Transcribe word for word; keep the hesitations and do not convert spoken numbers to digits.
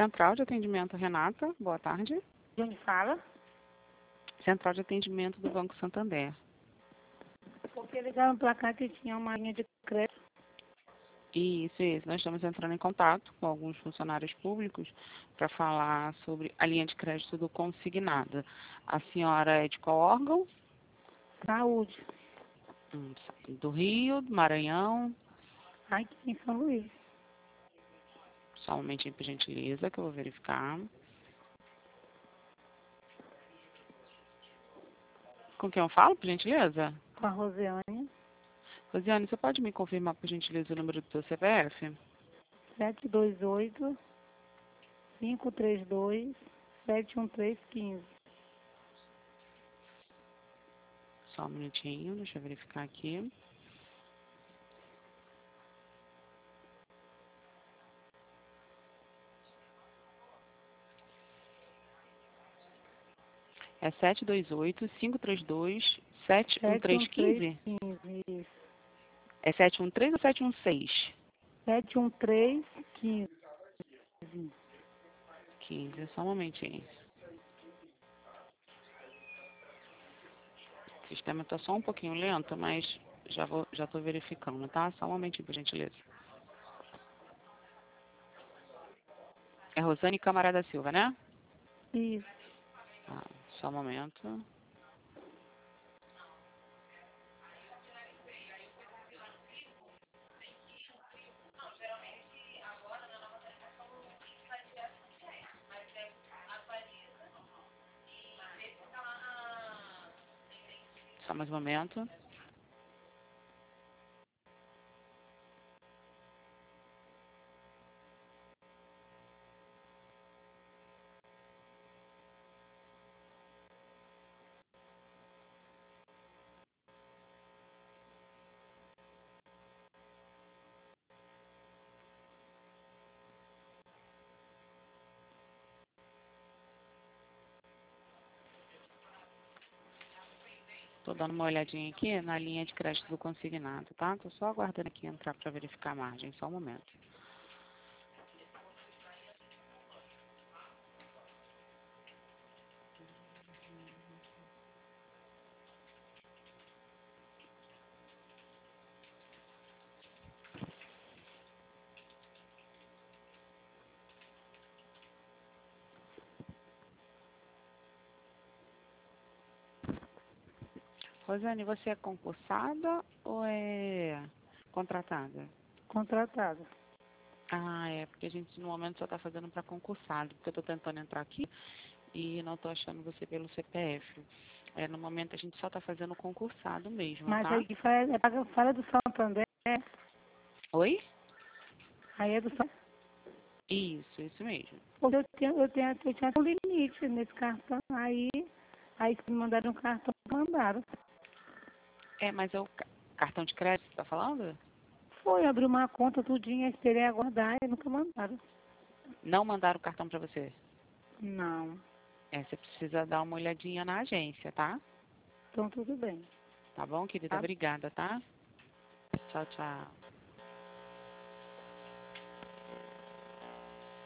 Central de Atendimento, Renata, boa tarde. De onde fala? Central de Atendimento do Banco Santander. Porque ligaram pra cá que tinha uma linha de crédito. Isso, isso. Nós estamos entrando em contato com alguns funcionários públicos para falar sobre a linha de crédito do consignado. A senhora é de qual órgão? Saúde. Hum, Do Rio, do Maranhão. Aqui em São Luís. Só um momentinho, por gentileza, que eu vou verificar. Com quem eu falo, por gentileza? Com a Rosiane. Rosiane, você pode me confirmar, por gentileza, o número do seu C P F? sete dois oito, cinco três dois, sete um três um cinco. Só um minutinho, deixa eu verificar aqui. É sete dois oito, cinco três dois, sete um três um cinco? Isso. É sete um três ou sete um seis? sete um três um cinco. quinze, só um momentinho. O sistema está só um pouquinho lento, mas já vou, já estou verificando, tá? Só um momentinho, por gentileza. É Rosane Câmara da Silva, né? Isso. Ah, só um momento. Só mais um momento. Estou dando uma olhadinha aqui na linha de crédito do consignado, tá? Estou só aguardando aqui entrar para verificar a margem, só um momento. Rosane, você é concursada ou é contratada? Contratada. Ah, é, porque a gente no momento só está fazendo para concursado, porque eu estou tentando entrar aqui e não estou achando você pelo C P F. É, no momento a gente só está fazendo concursado mesmo, Mas tá? aí que fala, é paga- fala do Santander. Oi? Aí é do Santander. Isso, isso mesmo. Porque eu tenho, eu tenho, eu tinha um limite nesse cartão. Aí, aí me mandaram um cartão, mandaram. É, mas é o ca- cartão de crédito, você tá falando? Foi, abri uma conta, tudinho, esperei aguardar e nunca mandaram. Não mandaram o cartão para você? Não. É, você precisa dar uma olhadinha na agência, tá? Então tudo bem. Tá bom, querida? Tá? Obrigada, tá? Tchau, tchau.